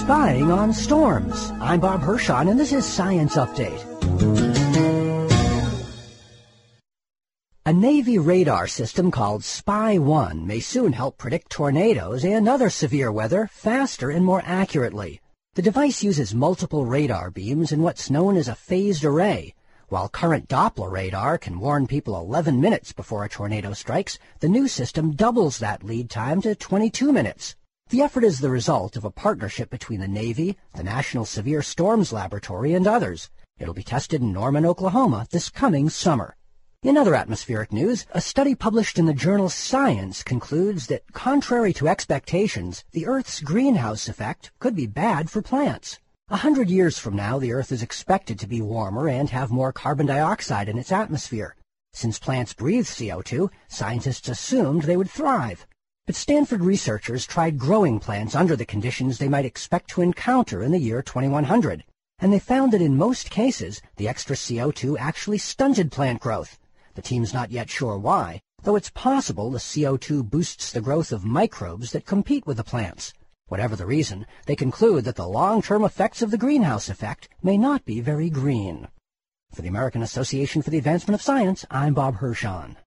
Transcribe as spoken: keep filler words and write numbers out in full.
spying on storms. I'm Bob Hirschon, and this is Science Update. A Navy radar system called Spy one may soon help predict tornadoes and other severe weather faster and more accurately. The device uses multiple radar beams in what's known as a phased array. While current Doppler radar can warn people eleven minutes before a tornado strikes, the new system doubles that lead time to twenty-two minutes. The effort is the result of a partnership between the Navy, the National Severe Storms Laboratory, and others. It'll be tested in Norman, Oklahoma this coming summer. In other atmospheric news, a study published in the journal Science concludes that, contrary to expectations, the Earth's greenhouse effect could be bad for plants. A hundred years from now, the Earth is expected to be warmer and have more carbon dioxide in its atmosphere. Since plants breathe C O two, scientists assumed they would thrive. But Stanford researchers tried growing plants under the conditions they might expect to encounter in the year twenty-one hundred, and they found that in most cases, the extra C O two actually stunted plant growth. The team's not yet sure why, though it's possible the C O two boosts the growth of microbes that compete with the plants. Whatever the reason, they conclude that the long-term effects of the greenhouse effect may not be very green. For the American Association for the Advancement of Science, I'm Bob Hirschon.